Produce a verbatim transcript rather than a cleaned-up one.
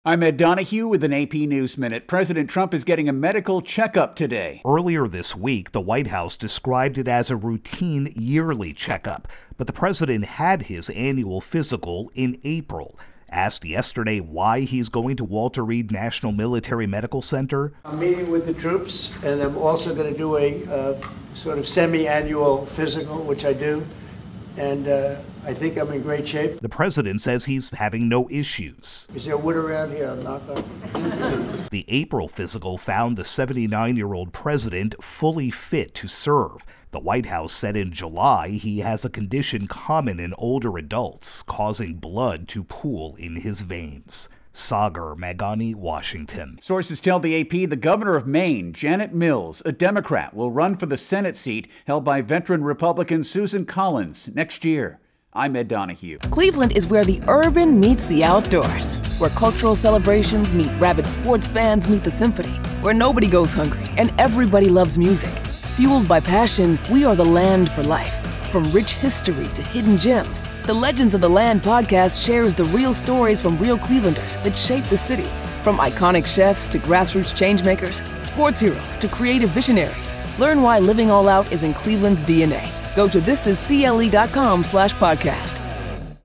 I'm Ed Donahue with an A P News Minute. President Trump is getting a medical checkup today. Earlier this week, the White House described it as a routine yearly checkup, but the president had his annual physical in April. Asked yesterday why he's going to Walter Reed National Military Medical Center. I'm meeting with the troops, and I'm also going to do a uh, sort of semi-annual physical, which I do, and uh, I think I'm in great shape. The president says he's having no issues. Is there wood around here? I'll knock on. The April physical found the seventy-nine-year-old president fully fit to serve. The White House said in July he has a condition common in older adults, causing blood to pool in his veins. Sagar Magani, Washington. Sources tell the A P the governor of Maine, Janet Mills, a Democrat, will run for the Senate seat held by veteran Republican Susan Collins next year. I'm Ed Donahue. Cleveland is where the urban meets the outdoors, where cultural celebrations meet rabid sports fans meet the symphony, where nobody goes hungry and everybody loves music. Fueled by passion, we are the land for life. From rich history to hidden gems, the Legends of the Land podcast shares the real stories from real Clevelanders that shape the city. From iconic chefs to grassroots changemakers, sports heroes to creative visionaries, learn why living all out is in Cleveland's D N A. Go to thisiscle.com slash podcast.